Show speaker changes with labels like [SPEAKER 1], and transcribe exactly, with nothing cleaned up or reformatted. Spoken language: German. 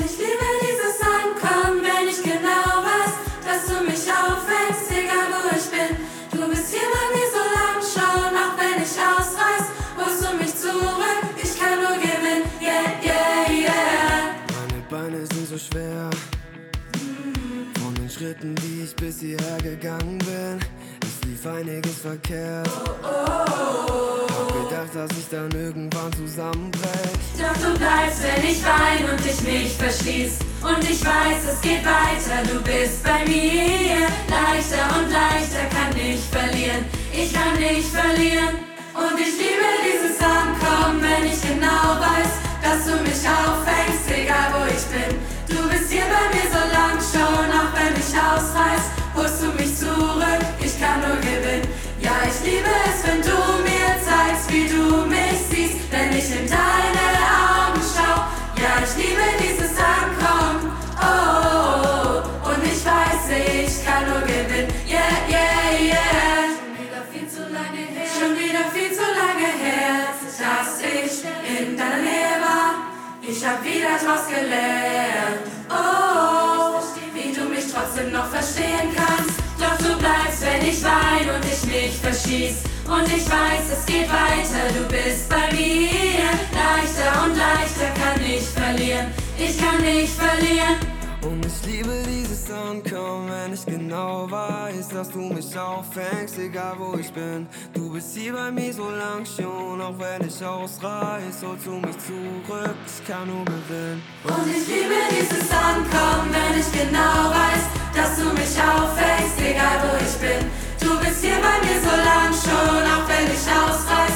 [SPEAKER 1] ich liebe dieses Ankommen, wenn ich genau weiß, dass du mich auffängst, egal wo ich bin. Du bist hier bei mir so lang schon, auch wenn ich ausreiß, holst du mich zurück, ich kann nur gewinnen, yeah, yeah, yeah.
[SPEAKER 2] Meine Beine sind so schwer, von den Schritten, die ich bis hierher gegangen bin. Es lief einiges verkehrt. Hab gedacht, dass ich dann irgendwann zusammenbrech.
[SPEAKER 1] Doch du bleibst, wenn ich wein und ich mich verschließ. Und ich weiß, es geht weiter, du bist bei mir. Leichter und leichter kann ich verlieren, ich kann nicht verlieren. Und ich liebe dieses Ankommen, wenn ich genau weiß, dass du mich auffängst, egal wo ich bin. Du bist hier bei mir so lang schon, auch wenn ich ausreiß, holst du mich zurück, ich kann nur gewinnen. Ja, ich liebe es, wenn du mir zeigst, wie du mich siehst, wenn ich in deine Augen schau. Ja, ich liebe dieses Ankommen, oh, oh, oh. Und ich weiß, ich kann nur gewinnen, yeah, yeah, yeah. Schon wieder viel zu lange her, schon wieder viel zu lange her, dass ich in deiner Nähe war. Ich hab wieder draus gelernt, oh, wie du mich trotzdem noch verstehen kannst. Doch du bleibst, wenn ich wein und ich mich verschieß. Und ich weiß, es geht weiter, du bist bei mir. Leichter und leichter kann ich verlieren, ich kann nicht verlieren.
[SPEAKER 2] Und ich liebe dieses Ankommen, wenn ich genau weiß, dass du mich auffängst, egal wo ich bin. Du bist hier bei mir so lang schon, auch wenn ich ausreiß, holst du mich zurück, ich kann nur gewinnen.
[SPEAKER 1] Und ich liebe dieses Ankommen, wenn ich genau weiß, dass du mich auffängst, egal wo ich bin. Du bist hier bei mir so lang schon, auch wenn ich ausreiß.